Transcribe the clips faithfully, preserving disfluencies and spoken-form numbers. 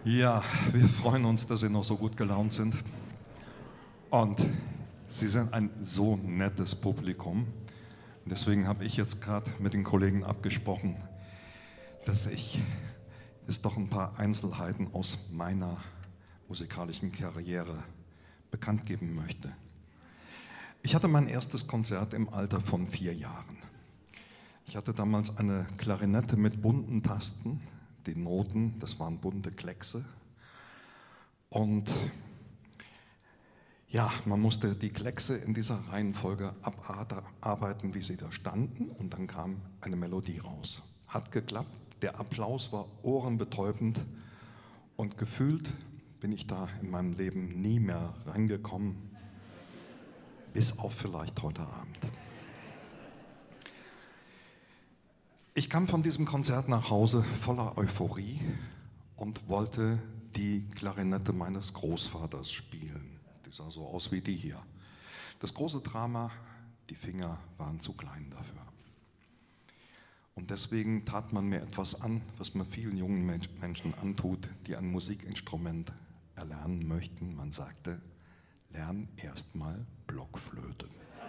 Ja, wir freuen uns, dass Sie noch so gut gelaunt sind. Und Sie sind ein so nettes Publikum. Deswegen habe ich jetzt gerade mit den Kollegen abgesprochen, dass ich es doch ein paar Einzelheiten aus meiner musikalischen Karriere bekannt geben möchte. Ich hatte mein erstes Konzert im Alter von vier Jahren. Ich hatte damals eine Klarinette mit bunten Tasten, die Noten, das waren bunte Kleckse. Und ja, man musste die Kleckse in dieser Reihenfolge abarbeiten, wie sie da standen, und dann kam eine Melodie raus. Hat geklappt, der Applaus war ohrenbetäubend und gefühlt bin ich da in meinem Leben nie mehr reingekommen, bis auf vielleicht heute Abend. Ich kam von diesem Konzert nach Hause voller Euphorie und wollte die Klarinette meines Großvaters spielen. Die sah so aus wie die hier. Das große Drama, die Finger waren zu klein dafür. Und deswegen tat man mir etwas an, was man vielen jungen Menschen antut, die ein Musikinstrument erlernen möchten. Man sagte, lern erstmal Blockflöte.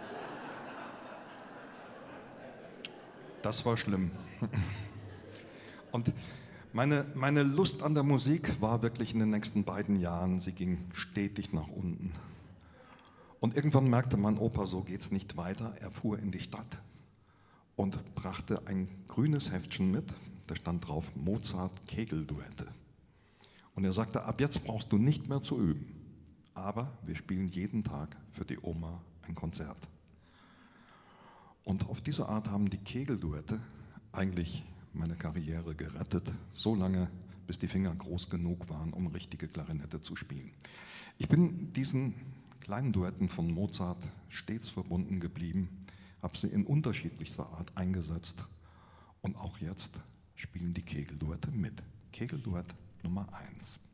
Das war schlimm. Und meine, meine Lust an der Musik war wirklich in den nächsten beiden Jahren, sie ging stetig nach unten. Und irgendwann merkte mein Opa, so geht's nicht weiter. Er fuhr in die Stadt und brachte ein grünes Heftchen mit, da stand drauf Mozart Kegelduette. Und er sagte, ab jetzt brauchst du nicht mehr zu üben, aber wir spielen jeden Tag für die Oma ein Konzert. Und auf diese Art haben die Kegelduette eigentlich meine Karriere gerettet, so lange, bis die Finger groß genug waren, um richtige Klarinette zu spielen. Ich bin diesen kleinen Duetten von Mozart stets verbunden geblieben, habe sie in unterschiedlichster Art eingesetzt und auch jetzt spielen die Kegelduette mit. Kegelduett Nummer eins.